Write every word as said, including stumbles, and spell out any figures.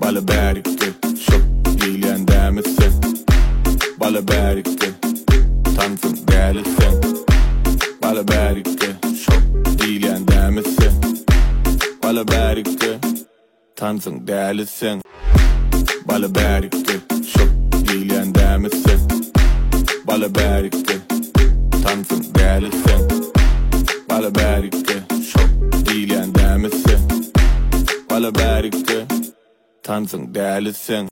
Balı berikti, çok değilen demişsin. Balı berikti, tansın delisin. Balı berikti, çok değilen demişsin. Balı berikti, tansın delisin. Balı berikti, çok değilen demişsin. Balı berikti, tansın delisin. Balı berikti, çok değilen demişsin. Balı berikti, tansın delisin.